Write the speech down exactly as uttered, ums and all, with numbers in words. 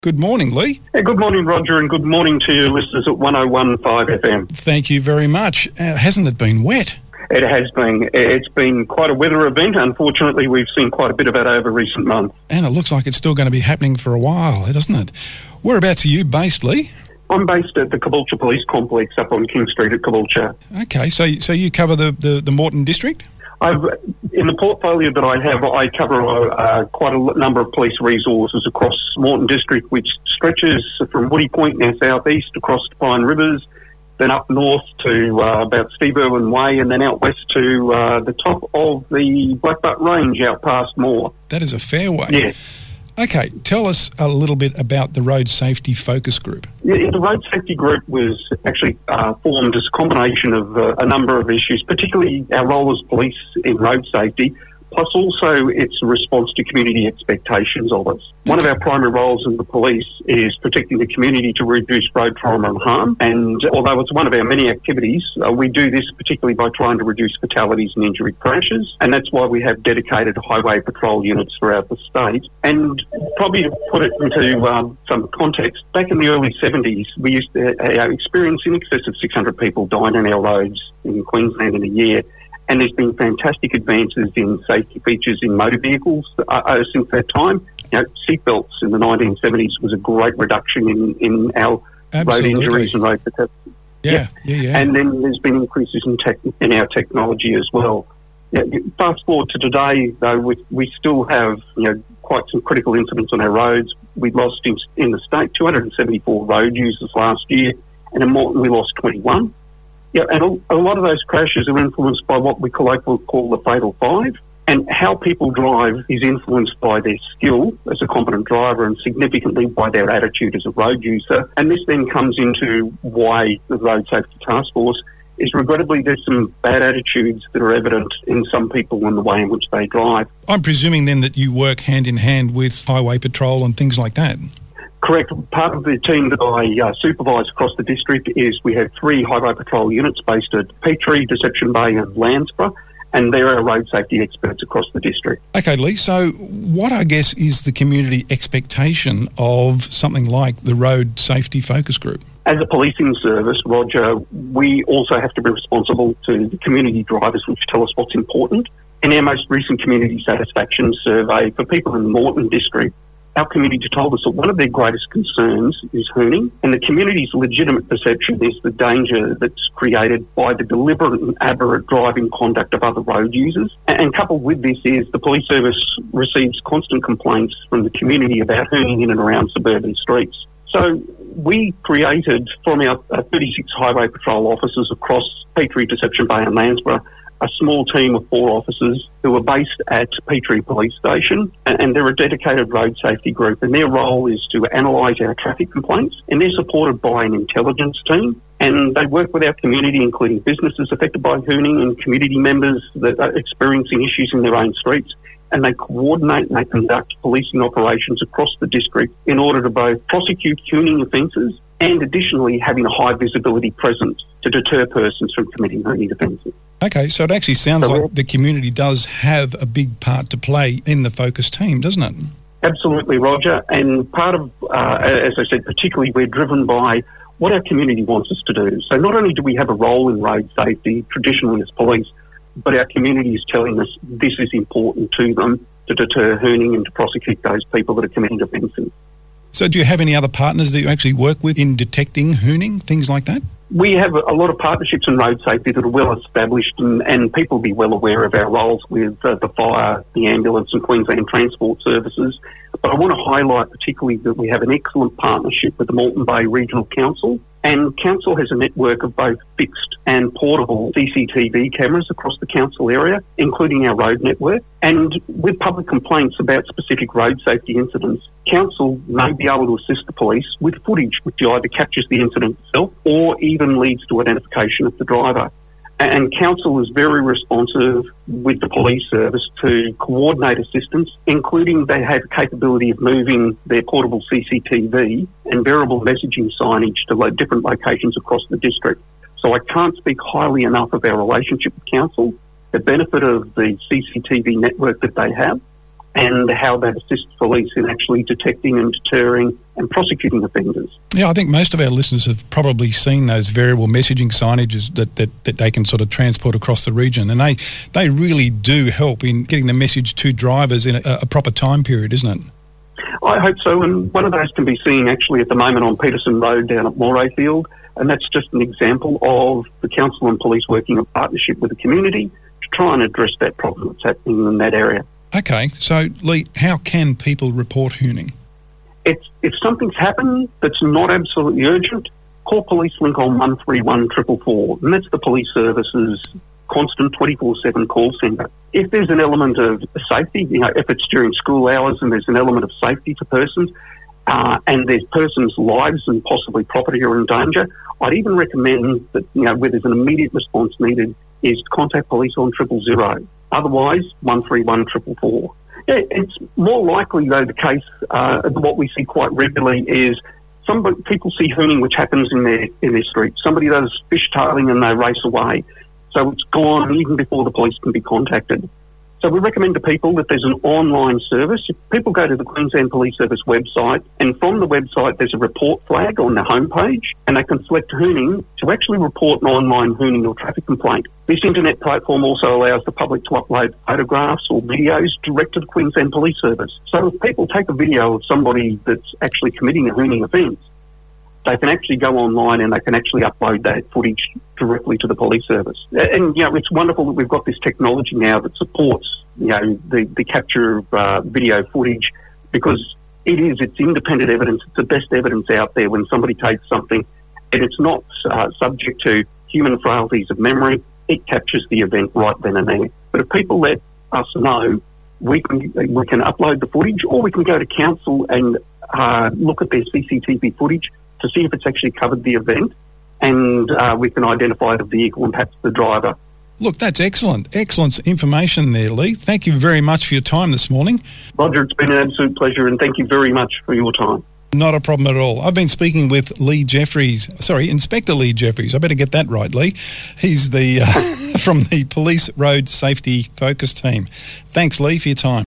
Good morning, Lee. Yeah, good morning, Roger, and good morning to your listeners at one oh one point five F M. Thank you very much. Uh, hasn't it been wet? It has been. It's been quite a weather event. Unfortunately, we've seen quite a bit of it over recent months. And it looks like it's still going to be happening for a while, doesn't it? Whereabouts are you based, Lee? I'm based at the Caboolture Police Complex up on King Street at Caboolture. Okay, so so you cover the, the, the Moreton district? I've, in the portfolio that I have, I cover uh, quite a number of police resources across Moreton district, which stretches from Woody Point in our southeast across to Pine Rivers, then up north to uh, about Steve Irwin Way, and then out west to uh, the top of the Blackbutt Range out past Moore. That is a fair way. Yes. Okay, tell us a little bit about the Road Safety Focus Group. Yeah, the Road Safety Group was actually uh, formed as a combination of uh, a number of issues, particularly our role as police in road safety, plus also its response to community expectations of us. One of our primary roles in the police is protecting the community to reduce road trauma and harm, and although it's one of our many activities, uh, we do this particularly by trying to reduce fatalities and injury crashes, and that's why we have dedicated highway patrol units throughout the state. And probably to put it into um, some context, back in the early seventies, we used to uh, experience in excess of six hundred people dying on our roads in Queensland in a year. And there's been fantastic advances in safety features in motor vehicles uh, since that time. You know, seatbelts in the nineteen seventies was a great reduction in, in our Absolutely. road injuries and road fatalities. Yeah, yeah, yeah, yeah. And then there's been increases in, tech, in our technology as well. Yeah, fast forward to today, though, we, we still have you know quite some critical incidents on our roads. We lost in, in the state two hundred seventy-four road users last year, and in Moreton we lost twenty-one. Yeah, and a lot of those crashes are influenced by what we colloquially call the fatal five, and how people drive is influenced by their skill as a competent driver and significantly by their attitude as a road user. And this then comes into why the Road Safety Task Force is regrettably there's some bad attitudes that are evident in some people in the way in which they drive. I'm presuming then that you work hand in hand with highway patrol and things like that. Correct. Part of the team that I uh, supervise across the district is we have three highway patrol units based at Petrie, Deception Bay and Landsborough, and they're our road safety experts across the district. Okay, Lee, so what I guess is the community expectation of something like the Road Safety Focus Group? As a policing service, Roger, we also have to be responsible to the community drivers which tell us what's important. In our most recent community satisfaction survey for people in the Moreton district, our community told us that one of their greatest concerns is hooning, and the community's legitimate perception is the danger that's created by the deliberate and aberrant driving conduct of other road users. And coupled with this is the police service receives constant complaints from the community about hooning in and around suburban streets. So we created, from our thirty-six highway patrol officers across Petrie, Deception Bay and Landsborough, a small team of four officers who are based at Petrie Police Station, and they're a dedicated road safety group, and their role is to analyse our traffic complaints, and they're supported by an intelligence team, and they work with our community, including businesses affected by hooning and community members that are experiencing issues in their own streets, and they coordinate and they conduct policing operations across the district in order to both prosecute hooning offences and additionally having a high visibility presence to deter persons from committing hooning offences. Okay, so it actually sounds so like the community does have a big part to play in the focus team, doesn't it? Absolutely, Roger. And part of, uh, as I said, particularly we're driven by what our community wants us to do. So not only do we have a role in road safety, traditionally as police, but our community is telling us this is important to them to deter hooning and to prosecute those people that are committing offences. So do you have any other partners that you actually work with in detecting hooning, things like that? We have a lot of partnerships in road safety that are well established, and, and people will be well aware of our roles with uh, the fire, the ambulance and Queensland Transport Services. But I want to highlight particularly that we have an excellent partnership with the Moreton Bay Regional Council, and Council has a network of both fixed and portable C C T V cameras across the council area, including our road network. And with public complaints about specific road safety incidents, Council may be able to assist the police with footage which either captures the incident itself or even leads to identification of the driver. And Council is very responsive with the police service to coordinate assistance, including they have capability of moving their portable C C T V and variable messaging signage to lo- different locations across the district. So I can't speak highly enough of our relationship with Council, the benefit of the C C T V network that they have, and how that assists police in actually detecting and deterring and prosecuting offenders. Yeah, I think most of our listeners have probably seen those variable messaging signages that, that, that they can sort of transport across the region, and they, they really do help in getting the message to drivers in a, a proper time period, isn't it? I hope so, and one of those can be seen actually at the moment on Peterson Road down at Morayfield, and that's just an example of the council and police working in partnership with the community to try and address that problem that's happening in that area. Okay, so Lee, how can people report hooning? It's, if something's happened that's not absolutely urgent, call Police Link on one three one four four four, and that's the police service's constant twenty-four seven call centre. If there's an element of safety, you know, if it's during school hours and there's an element of safety to persons, uh, and there's persons' lives and possibly property are in danger, I'd even recommend that, you know, where there's an immediate response needed, is to contact police on triple zero. Otherwise, one three one four four four. Yeah, it's more likely, though, the case, uh, what we see quite regularly is some people see hooning which happens in their in their street. Somebody does fishtailing and they race away. So it's gone even before the police can be contacted. So we recommend to people that there's an online service. If people go to the Queensland Police Service website, and from the website there's a report flag on the homepage, and they can select hooning to actually report an online hooning or traffic complaint. This internet platform also allows the public to upload photographs or videos direct to the Queensland Police Service. So if people take a video of somebody that's actually committing a hooning offence, they can actually go online and they can actually upload that footage directly to the police service. And, you know, it's wonderful that we've got this technology now that supports, you know, the, the capture of uh, video footage, because it is, it's independent evidence. It's the best evidence out there when somebody takes something and it's not uh, subject to human frailties of memory. It captures the event right then and there. But if people let us know, we can, we can upload the footage, or we can go to council and uh, look at their C C T V footage to see if it's actually covered the event, and uh, we can identify the vehicle and perhaps the driver. Look, that's excellent. Excellent information there, Lee. Thank you very much for your time this morning. Roger, it's been an absolute pleasure, and thank you very much for your time. Not a problem at all. I've been speaking with Lee Jeffries, sorry, Inspector Lee Jeffries. I better get that right, Lee. He's the uh, from the Police Road Safety Focus Team. Thanks, Lee, for your time.